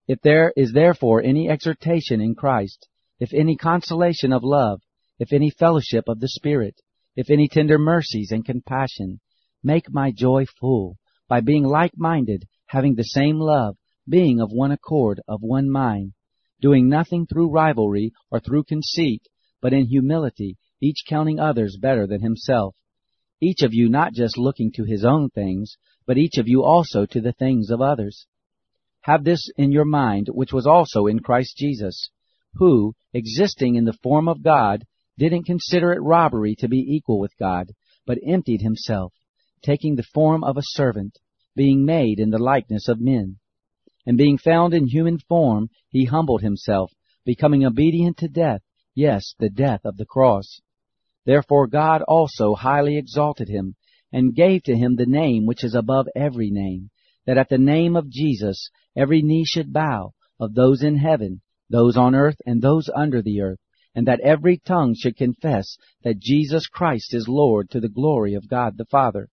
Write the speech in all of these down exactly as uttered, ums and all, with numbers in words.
If there is therefore any exhortation in Christ, if any consolation of love, if any fellowship of the Spirit, if any tender mercies and compassion, make my joy full, by being like-minded, having the same love, being of one accord, of one mind, doing nothing through rivalry or through conceit, but in humility, each counting others better than himself. Each of you not just looking to his own things, but each of you also to the things of others. Have this in your mind, which was also in Christ Jesus, who, existing in the form of God, didn't consider it robbery to be equal with God, but emptied himself, taking the form of a servant, being made in the likeness of men. And being found in human form, he humbled himself, becoming obedient to death, yes, the death of the cross. Therefore God also highly exalted him, and gave to him the name which is above every name, that at the name of Jesus every knee should bow, of those in heaven, those on earth, and those under the earth, and that every tongue should confess that Jesus Christ is Lord, to the glory of God the Father.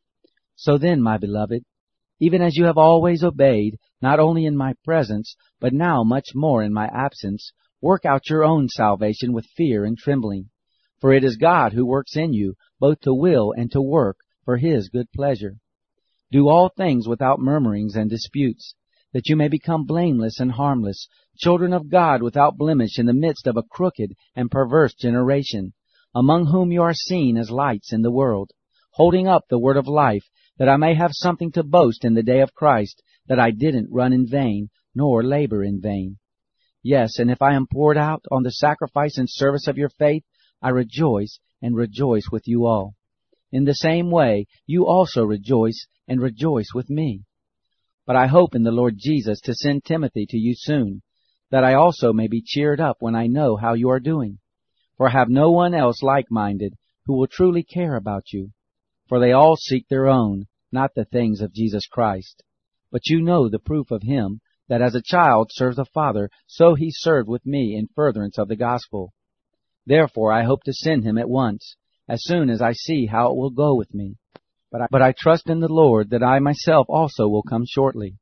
So then, my beloved, even as you have always obeyed, not only in my presence, but now much more in my absence, work out your own salvation with fear and trembling. For it is God who works in you, both to will and to work for his good pleasure. Do all things without murmurings and disputes, that you may become blameless and harmless, children of God without blemish in the midst of a crooked and perverse generation, among whom you are seen as lights in the world, holding up the word of life, that I may have something to boast in the day of Christ, that I didn't run in vain, nor labor in vain. Yes, and if I am poured out on the sacrifice and service of your faith, I rejoice and rejoice with you all. In the same way, you also rejoice and rejoice with me. But I hope in the Lord Jesus to send Timothy to you soon, that I also may be cheered up when I know how you are doing. For I have no one else like-minded who will truly care about you. For they all seek their own, not the things of Jesus Christ. But you know the proof of him, that as a child serves a father, so he served with me in furtherance of the gospel. Therefore I hope to send him at once, as soon as I see how it will go with me. But I, but I trust in the Lord that I myself also will come shortly.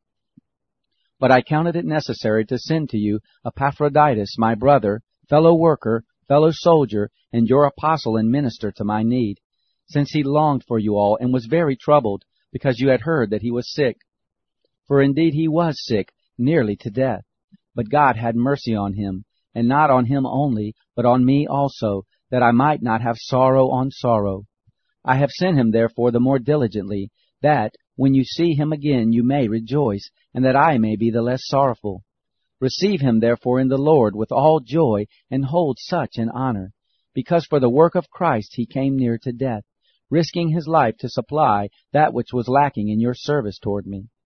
But I counted it necessary to send to you Epaphroditus, my brother, fellow worker, fellow soldier, and your apostle and minister to my need, since he longed for you all and was very troubled, because you had heard that he was sick. For indeed he was sick, nearly to death. But God had mercy on him, and not on him only, but on me also, that I might not have sorrow on sorrow. I have sent him therefore the more diligently, that, when you see him again, you may rejoice, and that I may be the less sorrowful. Receive him therefore in the Lord with all joy, and hold such in honor, because for the work of Christ he came near to death, risking his life to supply that which was lacking in your service toward me.